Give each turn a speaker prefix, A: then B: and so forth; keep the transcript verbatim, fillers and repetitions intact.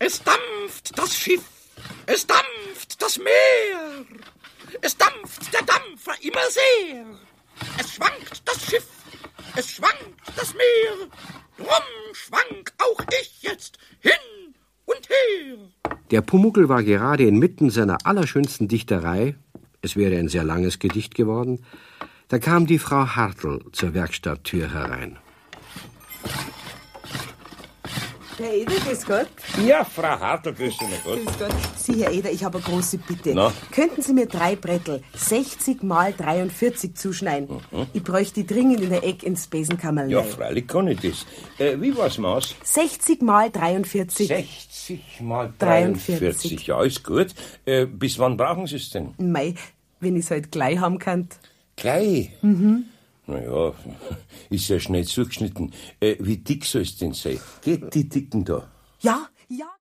A: Es dampft das Schiff, es dampft das Meer, es dampft der Dampfer immer sehr. Es schwankt das Schiff, es schwankt das Meer, drum schwank auch ich jetzt hin und her.
B: Der Pumuckl war gerade inmitten seiner allerschönsten Dichterei, es wäre ein sehr langes Gedicht geworden, da kam die Frau Hartl zur Werkstatttür herein.
C: Herr Eder, grüß Gott.
D: Ja, Frau Hartl, grüß Sie mal Gott.
C: Grüß Gott. Sie, Herr Eder, ich habe eine große Bitte.
D: Na?
C: Könnten Sie mir drei Brettel sechzig mal dreiundvierzig zuschneiden?
D: Mhm.
C: Ich bräuchte die dringend in der Eck ins Besenkammerl.
D: Ja, freilich kann ich das. Äh, wie war's Maß?
C: sechzig mal dreiundvierzig.
D: sechzig mal dreiundvierzig. Ja, ist gut. Äh, bis wann brauchen Sie es denn?
C: Mei, wenn ich es halt gleich haben kann.
D: Gleich?
C: Mhm.
D: Naja, ist ja schnell zugeschnitten. Äh, wie dick soll es denn sein? Geht die Dicken da?
C: Ja, ja.